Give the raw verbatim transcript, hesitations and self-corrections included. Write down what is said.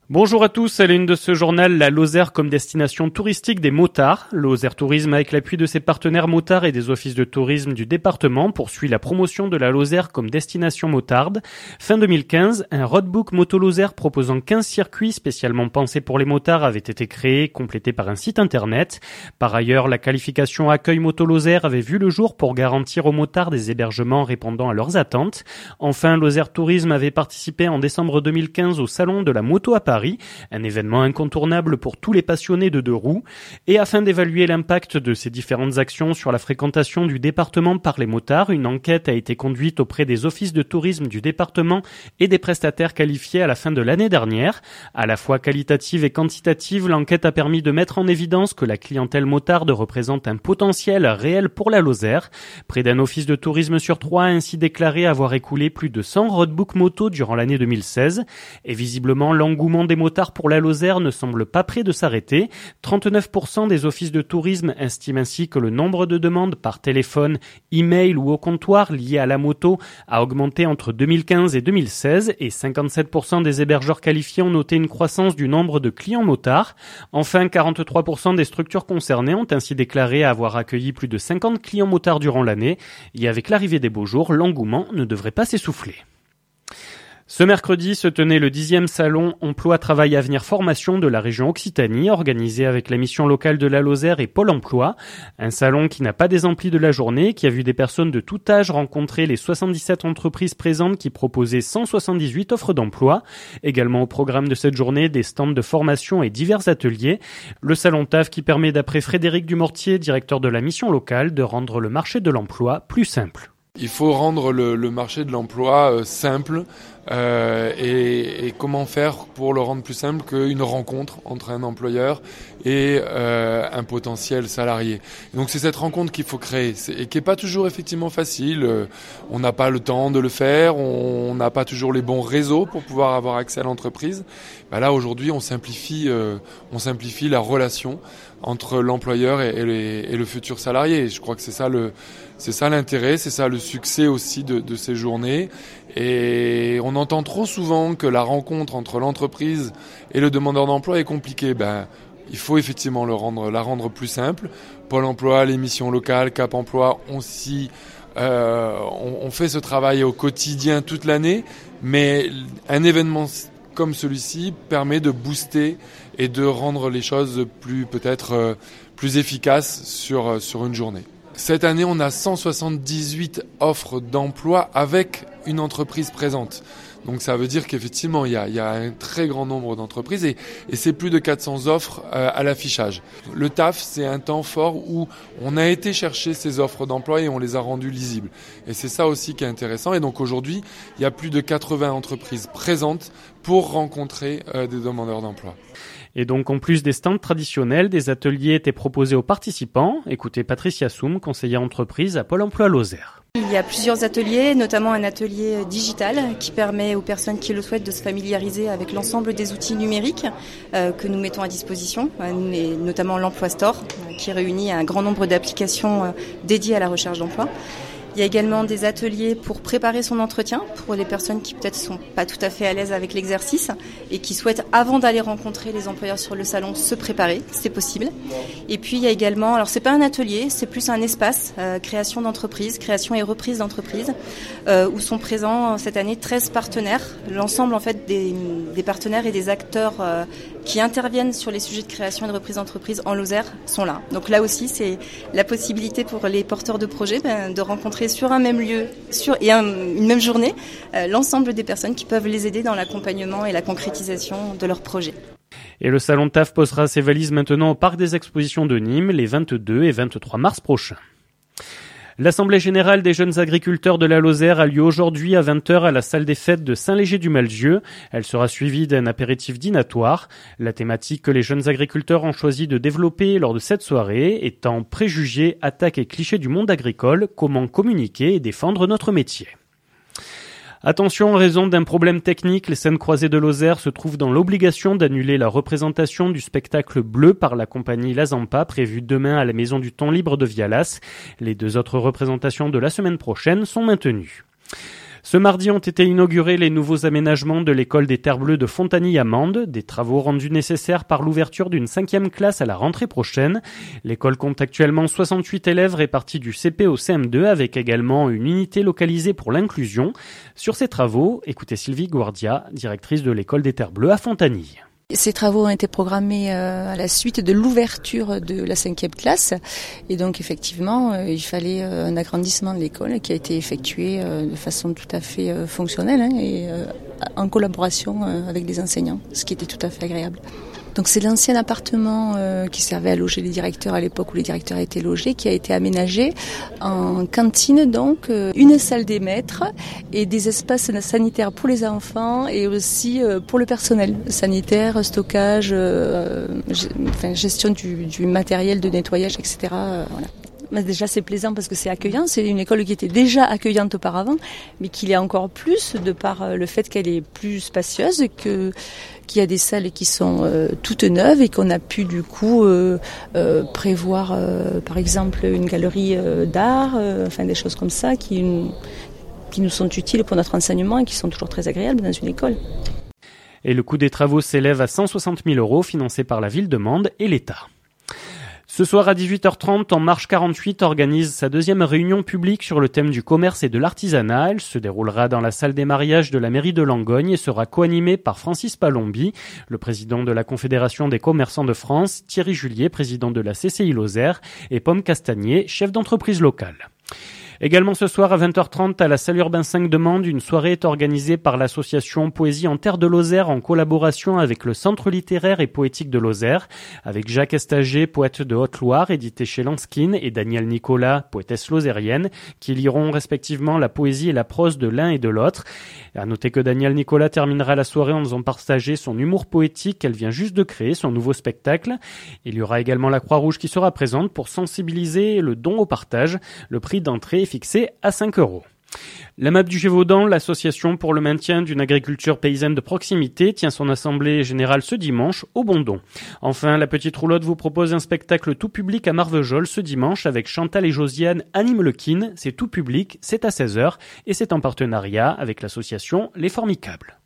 Bonjour à tous, à la une de ce journal, la Lozère comme destination touristique des motards. Lozère Tourisme, avec l'appui de ses partenaires motards et des offices de tourisme du département, poursuit la promotion de la Lozère comme destination motarde. Fin deux mille quinze, un roadbook Moto Lozère proposant quinze circuits spécialement pensés pour les motards avait été créé, complété par un site internet. Par ailleurs, la qualification Accueil Moto Lozère avait vu le jour pour garantir aux motards des hébergements répondant à leurs attentes. Enfin, Lozère Tourisme avait participé en décembre deux mille quinze au salon de la moto à Paris. Paris, un événement incontournable pour tous les passionnés de deux roues. Et afin d'évaluer l'impact de ces différentes actions sur la fréquentation du département par les motards, une enquête a été conduite auprès des offices de tourisme du département et des prestataires qualifiés à la fin de l'année dernière. À la fois qualitative et quantitative, l'enquête a permis de mettre en évidence que la clientèle motarde représente un potentiel réel pour la Lozère. Près d'un office de tourisme sur trois a ainsi déclaré avoir écoulé plus de cent roadbooks moto durant l'année deux mille seize. Et visiblement, l'engouement des motards pour la Lozère ne semble pas près de s'arrêter. trente-neuf pour cent des offices de tourisme estiment ainsi que le nombre de demandes par téléphone, e-mail ou au comptoir liées à la moto a augmenté entre deux mille quinze et deux mille seize et cinquante-sept pour cent des hébergeurs qualifiés ont noté une croissance du nombre de clients motards. Enfin, quarante-trois pour cent des structures concernées ont ainsi déclaré avoir accueilli plus de cinquante clients motards durant l'année. Et avec l'arrivée des beaux jours, l'engouement ne devrait pas s'essouffler. Ce mercredi se tenait le dixième salon Emploi Travail Avenir Formation de la région Occitanie, organisé avec la mission locale de la Lozère et Pôle Emploi. Un salon qui n'a pas désempli de la journée, qui a vu des personnes de tout âge rencontrer les soixante-dix-sept entreprises présentes qui proposaient cent soixante-dix-huit offres d'emploi. Également au programme de cette journée, des stands de formation et divers ateliers. Le salon T A F qui permet, d'après Frédéric Dumortier, directeur de la mission locale, de rendre le marché de l'emploi plus simple. Il faut rendre le, le marché de l'emploi euh, simple euh, et, et comment faire pour le rendre plus simple qu'une rencontre entre un employeur et euh, un potentiel salarié. Donc c'est cette rencontre qu'il faut créer et qui n'est pas toujours effectivement facile. Euh, on n'a pas le temps de le faire, on n'a pas toujours les bons réseaux pour pouvoir avoir accès à l'entreprise. Ben là aujourd'hui on simplifie, euh, on simplifie la relation entre l'employeur et, et, les, et le futur salarié. Et je crois que c'est ça le, c'est ça l'intérêt, c'est ça le succès aussi de, de ces journées. Et on entend trop souvent que la rencontre entre l'entreprise et le demandeur d'emploi est compliquée. Ben, il faut effectivement le rendre, la rendre plus simple. Pôle emploi, les missions locales, Cap emploi, on s'y, euh, on, on fait ce travail au quotidien toute l'année, mais un événement comme celui-ci permet de booster et de rendre les choses plus peut-être euh, plus efficaces sur sur une journée. Cette année, on a cent soixante-dix-huit offres d'emploi avec une entreprise présente. Donc ça veut dire qu'effectivement, il y a, il y a un très grand nombre d'entreprises et, et c'est plus de quatre cents offres euh, à l'affichage. Le T A F, c'est un temps fort où on a été chercher ces offres d'emploi et on les a rendues lisibles. Et c'est ça aussi qui est intéressant. Et donc aujourd'hui, il y a plus de quatre-vingts entreprises présentes pour rencontrer euh, des demandeurs d'emploi. Et donc, en plus des stands traditionnels, des ateliers étaient proposés aux participants. Écoutez Patricia Soum, conseillère entreprise à Pôle emploi Lozère. Il y a plusieurs ateliers, notamment un atelier digital qui permet aux personnes qui le souhaitent de se familiariser avec l'ensemble des outils numériques euh, que nous mettons à disposition, euh, et notamment l'Emploi Store, euh, qui réunit un grand nombre d'applications euh, dédiées à la recherche d'emploi. Il y a également des ateliers pour préparer son entretien pour les personnes qui peut-être sont pas tout à fait à l'aise avec l'exercice et qui souhaitent, avant d'aller rencontrer les employeurs sur le salon, se préparer, c'est possible. Et puis il y a également, alors c'est pas un atelier, c'est plus un espace, euh, création d'entreprise, création et reprise d'entreprise, euh, où sont présents cette année treize partenaires. L'ensemble en fait des, des partenaires et des acteurs euh, qui interviennent sur les sujets de création et de reprise d'entreprise en Lozère sont là. Donc là aussi, c'est la possibilité pour les porteurs de projets ben, de rencontrer sur un même lieu sur, et un, une même journée euh, l'ensemble des personnes qui peuvent les aider dans l'accompagnement et la concrétisation de leurs projets. Et le salon T A F posera ses valises maintenant au Parc des Expositions de Nîmes les vingt-deux et vingt-trois mars prochains. L'Assemblée générale des jeunes agriculteurs de la Lozère a lieu aujourd'hui à vingt heures à la salle des fêtes de Saint-Léger-du-Malzieu. Elle sera suivie d'un apéritif dînatoire. La thématique que les jeunes agriculteurs ont choisi de développer lors de cette soirée étant préjugés, attaques et clichés du monde agricole, comment communiquer et défendre notre métier. Attention, en raison d'un problème technique, les scènes croisées de Lozère se trouvent dans l'obligation d'annuler la représentation du spectacle Bleu par la compagnie La Zampa, prévue demain à la Maison du Temps Libre de Vialas. Les deux autres représentations de la semaine prochaine sont maintenues. Ce mardi ont été inaugurés les nouveaux aménagements de l'école des Terres Bleues de Fontanilles-Amandes, des travaux rendus nécessaires par l'ouverture d'une cinquième classe à la rentrée prochaine. L'école compte actuellement soixante-huit élèves répartis du C P au C M deux avec également une unité localisée pour l'inclusion. Sur ces travaux, écoutez Sylvie Guardia, directrice de l'école des Terres Bleues à Fontanilles. Ces travaux ont été programmés à la suite de l'ouverture de la cinquième classe et donc effectivement il fallait un agrandissement de l'école qui a été effectué de façon tout à fait fonctionnelle et en collaboration avec les enseignants, ce qui était tout à fait agréable. Donc c'est l'ancien appartement euh, qui servait à loger les directeurs à l'époque où les directeurs étaient logés, qui a été aménagé en cantine, donc euh, une salle des maîtres et des espaces sanitaires pour les enfants et aussi euh, pour le personnel sanitaire, stockage, euh, g- enfin, gestion du, du matériel de nettoyage, et cetera. Euh, voilà. Mais déjà c'est plaisant parce que c'est accueillant, c'est une école qui était déjà accueillante auparavant, mais qui l'est encore plus de par le fait qu'elle est plus spacieuse, que qu'il y a des salles qui sont euh, toutes neuves et qu'on a pu du coup euh, euh, prévoir euh, par exemple une galerie euh, d'art, euh, enfin des choses comme ça qui, qui nous sont utiles pour notre enseignement et qui sont toujours très agréables dans une école. Et le coût des travaux s'élève à cent soixante mille euros financés par la ville de Mende et l'État. Ce soir à dix-huit heures trente, En Marche quarante-huit organise sa deuxième réunion publique sur le thème du commerce et de l'artisanat. Elle se déroulera dans la salle des mariages de la mairie de Langogne et sera co-animée par Francis Palombi, le président de la Confédération des commerçants de France, Thierry Julier, président de la C C I Lozère, et Pomme Castagnier, chef d'entreprise locale. Également ce soir à vingt heures trente à la salle Urbain cinq de Mende, une soirée est organisée par l'association Poésie en Terre de Lozère en collaboration avec le Centre littéraire et poétique de Lozère, avec Jacques Estager, poète de Haute-Loire, édité chez Lanskin, et Danielle Nicolas, poétesse lozérienne, qui liront respectivement la poésie et la prose de l'un et de l'autre. À noter que Danielle Nicolas terminera la soirée en faisant partager son humour poétique qu'elle vient juste de créer, son nouveau spectacle. Il y aura également la Croix-Rouge qui sera présente pour sensibiliser le don au partage. Le prix d'entrée est fixé à cinq euros. La M A P du Gévaudan, l'association pour le maintien d'une agriculture paysanne de proximité, tient son assemblée générale ce dimanche au Bondon. Enfin, la Petite Roulotte vous propose un spectacle tout public à Marvejols ce dimanche avec Chantal et Josiane animent le kin. C'est tout public, c'est à seize heures et c'est en partenariat avec l'association Les Formicables.